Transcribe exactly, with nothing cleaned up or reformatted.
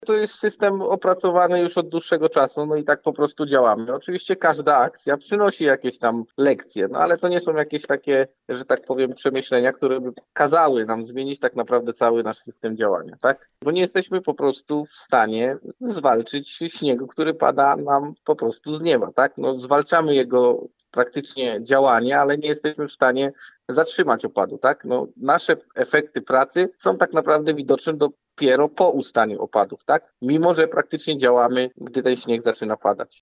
To jest system opracowany już od dłuższego czasu, no i tak po prostu działamy. Oczywiście każda akcja przynosi jakieś tam lekcje, no ale to nie są jakieś takie, że tak powiem, przemyślenia, które by kazały nam zmienić tak naprawdę cały nasz system działania, tak? Bo nie jesteśmy po prostu w stanie zwalczyć śniegu, który pada nam po prostu z nieba, tak? No zwalczamy jego praktycznie działanie, ale nie jesteśmy w stanie zatrzymać opadu, tak? No, nasze efekty pracy są tak naprawdę widoczne dopiero po ustaniu opadów, tak? Mimo że praktycznie działamy, gdy ten śnieg zaczyna padać.